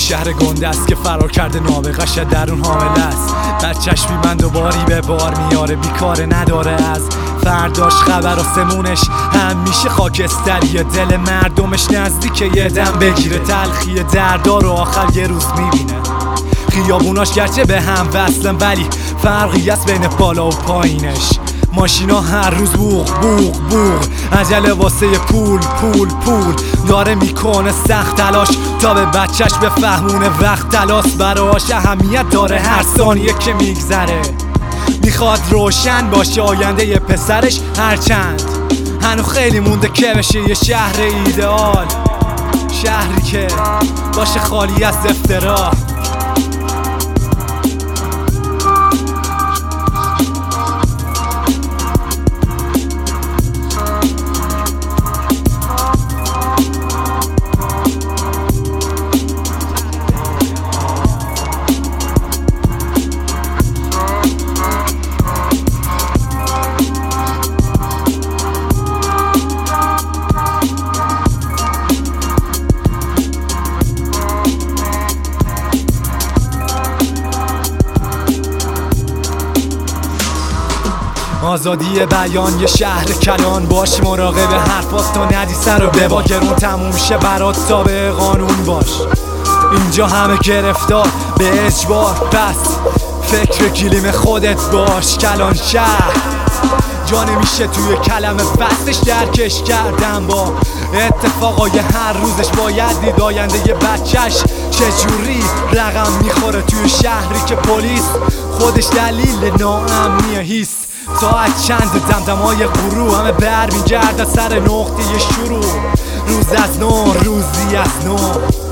شهر گنده است که فرار کرده نابغه‌ش در اون حامله است. بچه‌ش بی من دوباری به بار میاره، بیکاره نداره از فرداش خبر. آسمونش همیشه خاکستریه، دل مردمش نزدیک یه دم بگیره. تلخی دردار و آخر یه روز میبینه. خیابوناش گرچه به هم وصلن ولی فرقی است بین بالا و پایینش. ماشینا هر روز بوغ بوغ بوغ، عجله واسه پول پول پول. داره میکنه سخت تلاش تا به بچهش بفهمونه وقت تلاس براش اهمیت داره هر ثانیه که میگذره. میخواد روشن باشه آینده ی پسرش، هرچند هنو خیلی مونده که بشه یه شهر ایدئال، شهری که باشه خالی از افترا. آزادی بیان یه شهر کلان، باش مراقب حرفات تا ندی سر رو ببا. گرون تموم شه برات تا به قانون باش. اینجا همه گرفتار به اجبار، پس فکر گلیم خودت باش. کلان شهر جا نمیشه توی کلمه بستش درکش کردم. با اتفاقای هر روزش باید دید آینده یه بچهش چجوری رقم میخوره توی شهری که پلیس خودش دلیل ناامنیه هیست. ساعت چند دمدمای غروب همه بر میگرده سر نقطه شروع. روز از نو روزی از نو.